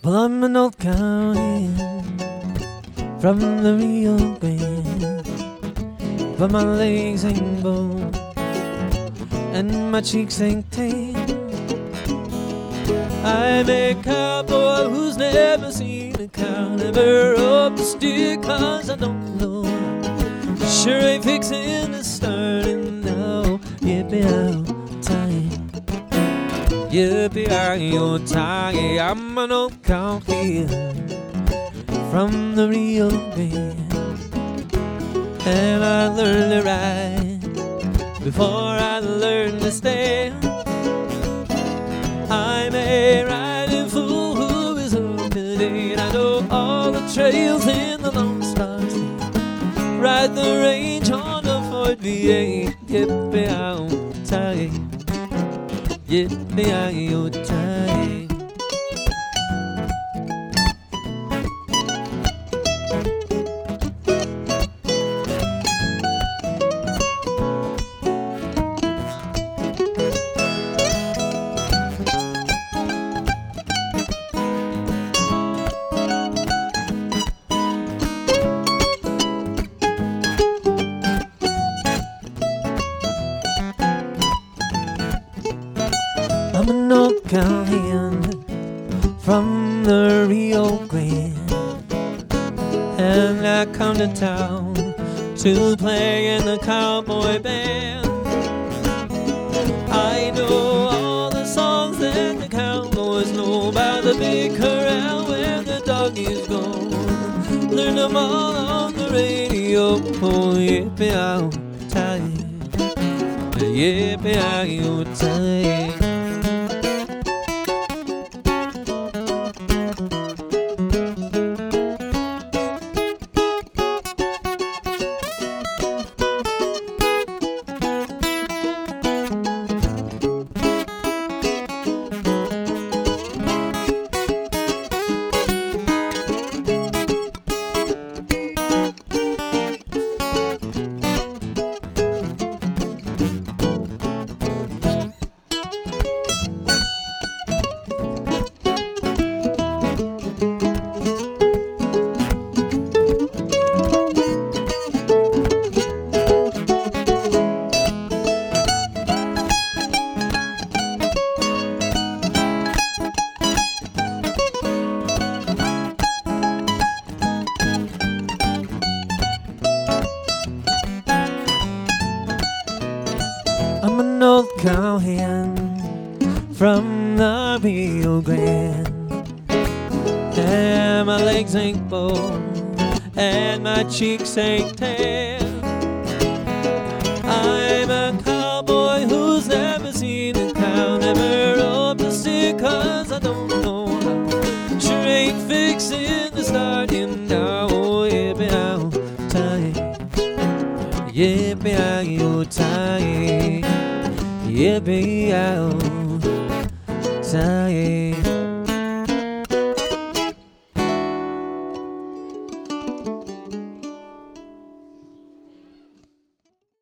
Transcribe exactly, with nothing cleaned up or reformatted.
Well, I'm an old cowhand from the Rio Grande, but my legs ain't bone and my cheeks ain't tan. I'm a cowboy who's never seen a cow, never up the stick, cause I don't know. Sure ain't fixing to starting now. Yippee-ow-tie, yippee-ow-tie. I'm an old cowhand from the Rio Grande, and I learned to ride before I learned to stand. I'm a riding fool who is up to date. I know all the trails in the Lone Star State, ride the range on the Ford V eight. Yippee-ow-tie, yippee-ow-tie. I'm an old cowhand from the Rio Grande, and I come to town to play in the cowboy band. I know all the songs that the cowboys know about the big corral where the doggies go. Learn them all on the radio. Oh, yippee-ow-tie, yippee-ow-tie. I'm an old cowhand from the Rio Grande, and my legs ain't bone and my cheeks ain't tan. I'm a cowboy who's never seen a cow, never up the stick, cause I don't know how. Sure ain't fixing to starting now. Oh, yippee-ow-tie, yippee-ow-tie, yippee-ow-tie.